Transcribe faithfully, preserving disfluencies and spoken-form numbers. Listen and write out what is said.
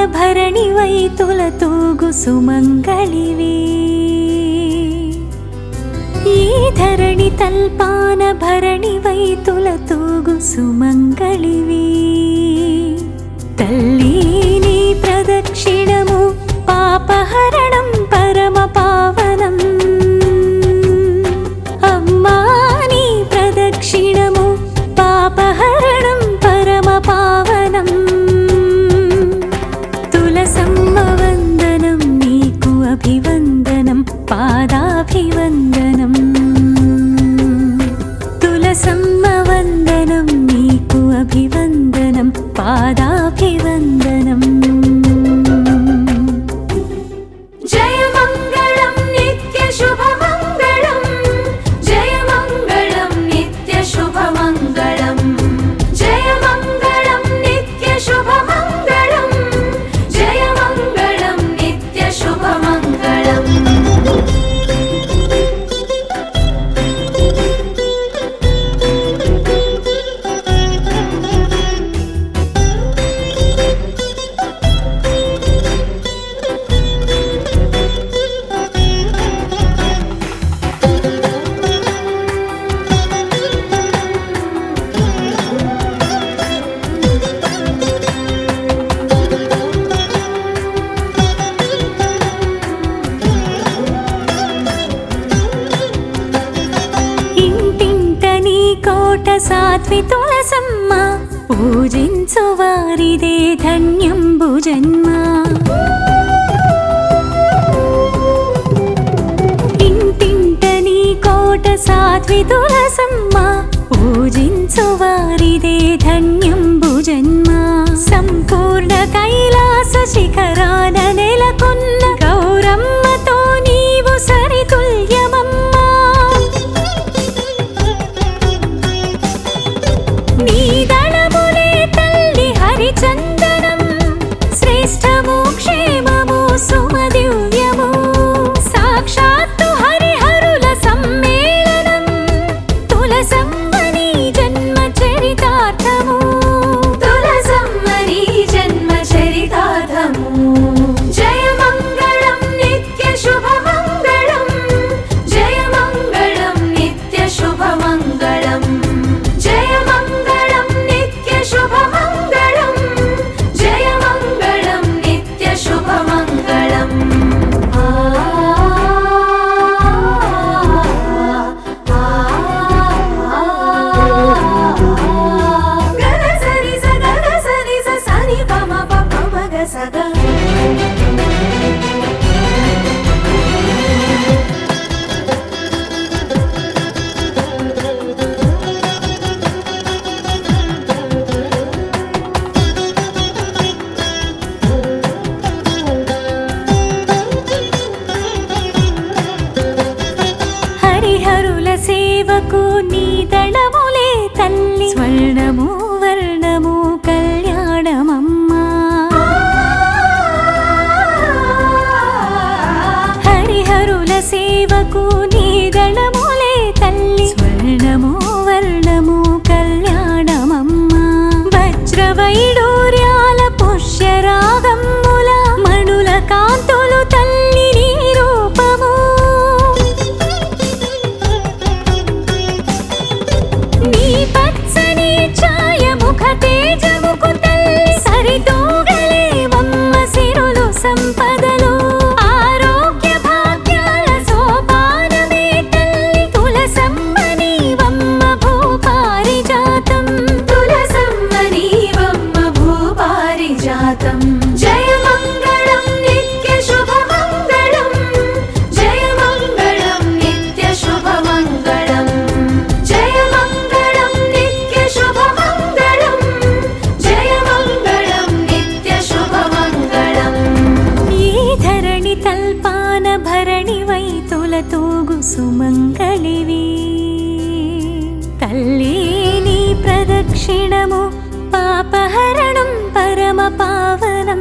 భరణివై తులతూగు సుమంగళివి ఈ ధరణి తల్పాన భరణివై తులతూగు సుమంగళివి తల్లి నీ ప్రదక్షిణము పాపహరణం పరమ పావనం అమ్మా నీ ప్రదక్షిణము పాపహరణం పరమ పావనం తులసమ్మ వందనం నీకు అభివందనం పాదాభివందనం తులసమ్మ వందనం నీకు అభివందనం పాదాభివందనం జయ మంగళం నిత్య శుభమంగళం జయ మంగళం నిత్య శుభమంగళం జయ మంగళం నిత్య శుభమంగళం జయ మంగళం నిత్య శుభమంగళం సాత్వి తులసమ్మ పూజించు వారిదే ధన్యంబు జన్మ ఇంటింట నీ కోట సాత్వి తులసమ్మ పూజించు వారిదే ధన్యంబు జన్మ సంపూర్ణ కైలాస శిఖరాన నెలకొన్న గౌరమ్మతో నీవు సరితుల్యమమ్మ నీ దళములే తల్లి హరిచందనం శ్రేష్టము క్షేమము సుమదివ్యము సాక్షాత్తు హరిహరుల సమ్మేళనం తులసమ్మ నీ జన్మ చరితార్థము తులసమ్మ నీ జన్మ చరితార్థము జయ మంగళం నిత్య శుభమంగళం జయ మంగళం నిత్య శుభమంగళం జయ మంగళం నిత్య శుభమంగళం జయ మంగళం నిత్య శుభమంగళం ఆ గద సరి స గద సరి స సని పమ పమ మగ సగ హరిహరుల సేవకు నీ దళములే తల్లి స్వర్ణము వర్ణము కళ్యాణమమ్మా హరిహరుల సేవకు నీ దళములే తల్లి స్వర్ణము వర్ణము కళ్యాణమమ్మా వజ్రవైడూర్యాల పుష్యరాగమ్ముల మణుల కాంతులు తల్లి నీ రూపము నీ పచ్చని ఛాయ ముఖ తేజముకు తల్లి సరితూగలేవమ్మ సిరులు సంపదలు ఆరోగ్య భాగ్యాల సోపానమే తల్లి తులసమ్మ నీవమ్మ భూపారిజాతం తులసమ్మ నీవమ్మ భూపారిజాతం జయ మంగళం నిత్య శుభమంగళం జయ మంగళం నిత్య శుభమంగళం జయ మంగళం నిత్య శుభమంగళం జయ మంగళం నిత్య శుభమంగళం ఈ ధరణి తల్పాన భరణివై తులతూగు సుమంగళివి తల్లి నీ ప్రదక్షిణము పాపహరణం పరమ పావనం